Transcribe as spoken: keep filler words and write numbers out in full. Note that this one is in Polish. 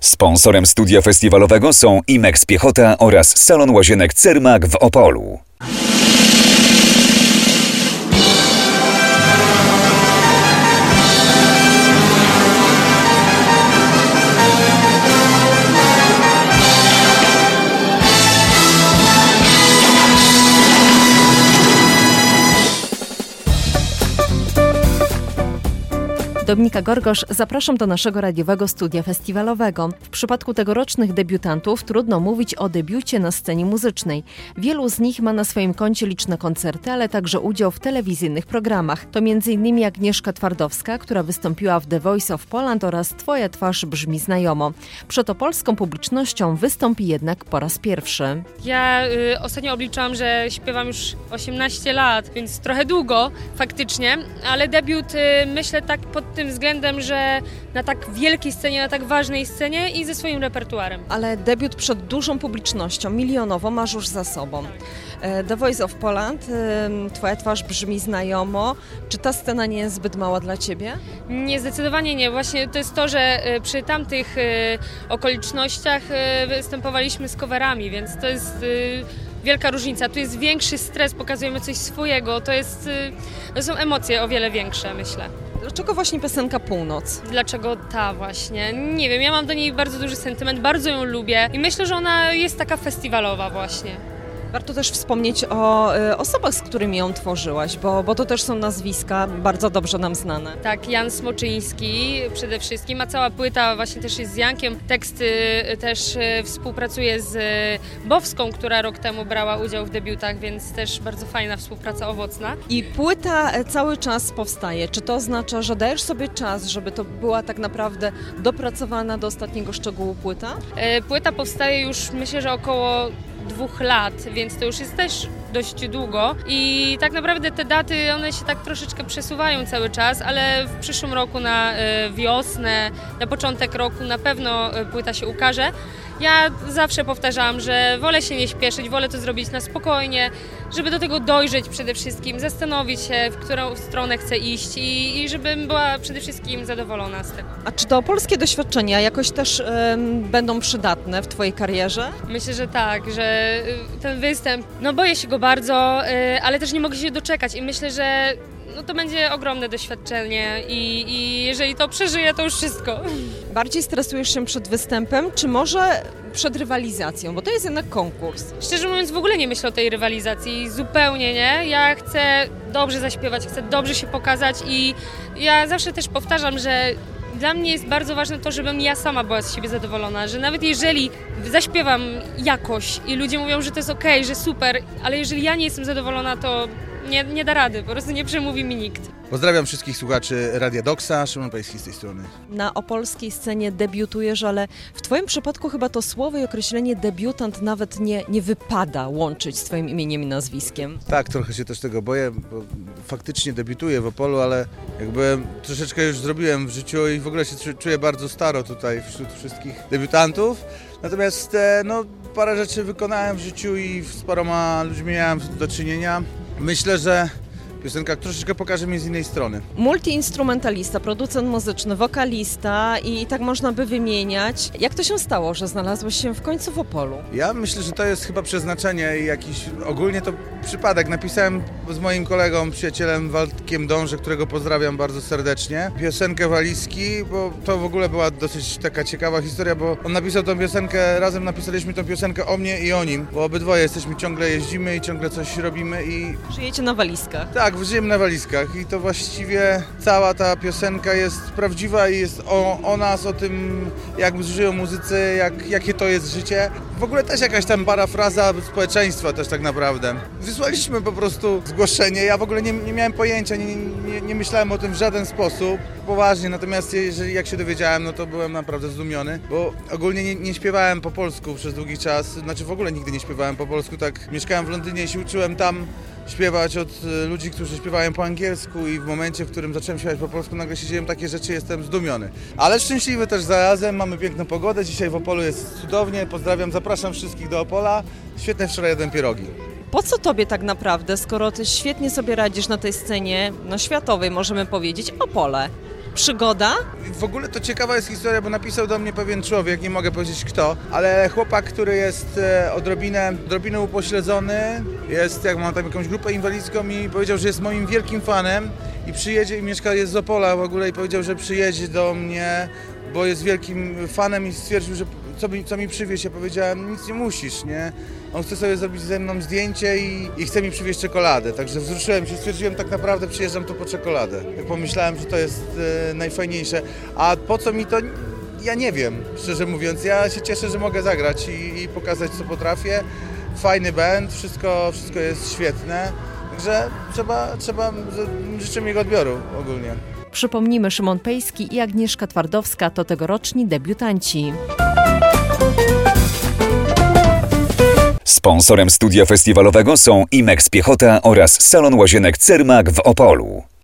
Sponsorem studia festiwalowego są Imex Piechota oraz Salon Łazienek Cermak w Opolu. Dominika Gorgosz, zapraszam do naszego radiowego studia festiwalowego. W przypadku tegorocznych debiutantów trudno mówić o debiucie na scenie muzycznej. Wielu z nich ma na swoim koncie liczne koncerty, ale także udział w telewizyjnych programach. To między innymi Agnieszka Twardowska, która wystąpiła w The Voice of Poland oraz Twoja twarz brzmi znajomo. Przed opolską publicznością wystąpi jednak po raz pierwszy. Ja y, ostatnio obliczałam, że śpiewam już osiemnaście lat, więc trochę długo faktycznie, ale debiut y, myślę tak pod tym względem, że na tak wielkiej scenie, na tak ważnej scenie i ze swoim repertuarem. Ale debiut przed dużą publicznością, milionową, masz już za sobą. The Voice of Poland, Twoja twarz brzmi znajomo. Czy ta scena nie jest zbyt mała dla Ciebie? Nie, zdecydowanie nie. Właśnie to jest to, że przy tamtych okolicznościach występowaliśmy z coverami, więc to jest wielka różnica. Tu jest większy stres, pokazujemy coś swojego. To, jest, to są emocje o wiele większe, myślę. Dlaczego właśnie piosenka Północ? Dlaczego ta właśnie? Nie wiem, ja mam do niej bardzo duży sentyment, bardzo ją lubię i myślę, że ona jest taka festiwalowa właśnie. Warto też wspomnieć o y, osobach, z którymi ją tworzyłaś, bo, bo to też są nazwiska bardzo dobrze nam znane. Tak, Jan Smoczyński przede wszystkim, a cała płyta właśnie też jest z Jankiem. Teksty też y, współpracuje z y, Bowską, która rok temu brała udział w debiutach, więc też bardzo fajna współpraca, owocna. I płyta cały czas powstaje. Czy to oznacza, że dajesz sobie czas, żeby to była tak naprawdę dopracowana do ostatniego szczegółu płyta? Y, płyta powstaje już myślę, że około dwóch lat, więc to już jest też dość długo i tak naprawdę te daty, one się tak troszeczkę przesuwają cały czas, ale w przyszłym roku na wiosnę, na początek roku na pewno płyta się ukaże. Ja zawsze powtarzałam, że wolę się nie śpieszyć, wolę to zrobić na spokojnie, żeby do tego dojrzeć przede wszystkim, zastanowić się, w którą stronę chcę iść i, i żebym była przede wszystkim zadowolona z tego. A czy to polskie doświadczenia jakoś też ym, będą przydatne w Twojej karierze? Myślę, że tak, że ten występ, no boję się go bardzo, yy, ale też nie mogę się doczekać i myślę, że no to będzie ogromne doświadczenie i, i jeżeli to przeżyję, to już wszystko. Bardziej stresujesz się przed występem, czy może przed rywalizacją? Bo to jest jednak konkurs. Szczerze mówiąc, w ogóle nie myślę o tej rywalizacji, zupełnie nie. Ja chcę dobrze zaśpiewać, chcę dobrze się pokazać i ja zawsze też powtarzam, że dla mnie jest bardzo ważne to, żebym ja sama była z siebie zadowolona, że nawet jeżeli zaśpiewam jakoś i ludzie mówią, że to jest okej, okay, że super, ale jeżeli ja nie jestem zadowolona, to Nie, nie da rady, po prostu nie przemówi mi nikt. Pozdrawiam wszystkich słuchaczy Radia Doksa, Szymon Pański z tej strony. Na opolskiej scenie debiutujesz, ale w Twoim przypadku chyba to słowo i określenie debiutant nawet nie, nie wypada łączyć z Twoim imieniem i nazwiskiem. Tak, trochę się też tego boję, bo faktycznie debiutuję w Opolu, ale jakby troszeczkę już zrobiłem w życiu i w ogóle się czuję bardzo staro tutaj wśród wszystkich debiutantów. Natomiast no, parę rzeczy wykonałem w życiu i z paroma ludźmi miałem do czynienia. Myślę, że piosenka troszeczkę pokaże mnie z innej strony. Multiinstrumentalista, producent muzyczny, wokalista i tak można by wymieniać. Jak to się stało, że znalazłeś się w końcu w Opolu? Ja myślę, że to jest chyba przeznaczenie i jakiś, ogólnie to przypadek. Napisałem z moim kolegą, przyjacielem Waldkiem Dąże, którego pozdrawiam bardzo serdecznie, piosenkę Walizki, bo to w ogóle była dosyć taka ciekawa historia, bo on napisał tą piosenkę, razem napisaliśmy tą piosenkę o mnie i o nim, bo obydwoje jesteśmy, ciągle jeździmy i ciągle coś robimy i... Żyjecie na walizkach. Tak, żyjemy na walizkach i to właściwie cała ta piosenka jest prawdziwa i jest o, o nas, o tym, jak żyją muzycy, jak, jakie to jest życie. W ogóle też jakaś tam parafraza społeczeństwa też tak naprawdę. Wysłaliśmy po prostu zgłoszenie, ja w ogóle nie, nie miałem pojęcia, nie, nie, nie myślałem o tym w żaden sposób, poważnie, natomiast jeżeli jak się dowiedziałem, no to byłem naprawdę zdumiony, bo ogólnie nie, nie śpiewałem po polsku przez długi czas, znaczy w ogóle nigdy nie śpiewałem po polsku, tak mieszkałem w Londynie i się uczyłem tam śpiewać od ludzi, którzy śpiewają po angielsku i w momencie, w którym zacząłem śpiewać po polsku, nagle się dzieją takie rzeczy, jestem zdumiony. Ale szczęśliwy też zarazem, mamy piękną pogodę, dzisiaj w Opolu jest cudownie, pozdrawiam, zapraszam wszystkich do Opola, świetne wczoraj jadłem pierogi. Po co Tobie tak naprawdę, skoro Ty świetnie sobie radzisz na tej scenie, no światowej możemy powiedzieć, Opole? przygoda? W ogóle to ciekawa jest historia, bo napisał do mnie pewien człowiek, nie mogę powiedzieć kto, ale chłopak, który jest e, odrobinę, odrobinę upośledzony, jest, jak mam tam jakąś grupę inwalidzką i powiedział, że jest moim wielkim fanem i przyjedzie i mieszka, jest z Opola w ogóle i powiedział, że przyjedzie do mnie, bo jest wielkim fanem i stwierdził, że co mi, co mi przywieźć. Ja powiedziałem, nic nie musisz, nie? On chce sobie zrobić ze mną zdjęcie i, i chce mi przywieźć czekoladę. Także wzruszyłem się, stwierdziłem, tak naprawdę przyjeżdżam tu po czekoladę. Pomyślałem, że to jest e, najfajniejsze. A po co mi to? Ja nie wiem, szczerze mówiąc. Ja się cieszę, że mogę zagrać i, i pokazać, co potrafię. Fajny band, wszystko, wszystko jest świetne. Także trzeba, trzeba, życzę miłego odbioru ogólnie. Przypomnijmy, Szymon Pejski i Agnieszka Twardowska to tegoroczni debiutanci. Sponsorem studia festiwalowego są Imex Piechota oraz Salon Łazienek Cermak w Opolu.